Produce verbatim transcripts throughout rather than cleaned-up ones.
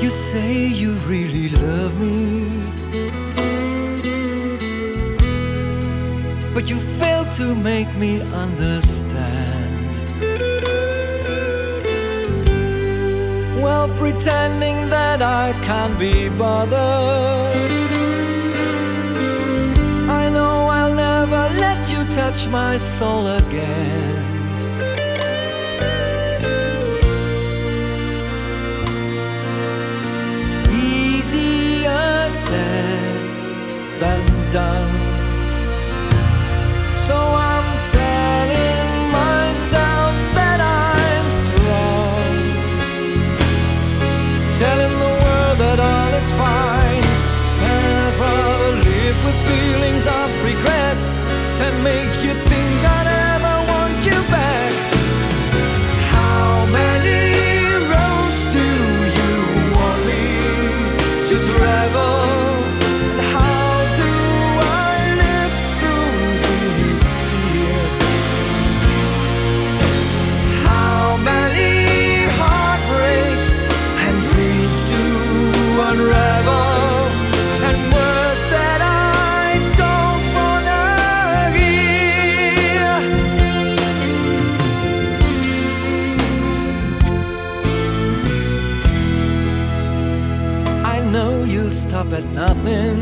You say you really love me, but you fail to make me understand. Well, pretending that I can't be bothered, I know I'll never let you touch my soul again. Easier said than done, so I'm telling myself that I'm strong, telling the world that all is fine. Never live with feelings of regret that make you think I'd ever want you back. How many roads do you want me to travel? And how do I live through these tears? How many heartbreaks and dreams to unravel, and words that I don't wanna hear? I know you'll stop at nothing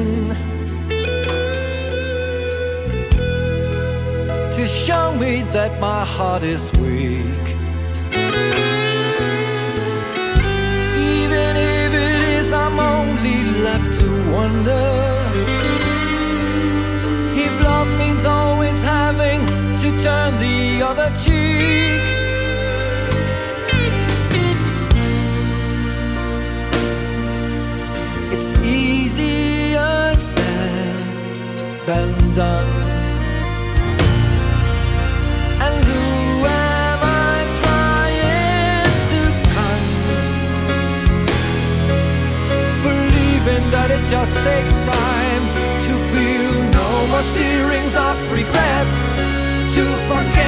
to show me that my heart is weak. Even if it is, I'm only left to wonder if love means always having to turn the other cheek. It's easier said than done. And who am I trying to con? Believing that it just takes time to feel no more stirrings of regret, to forget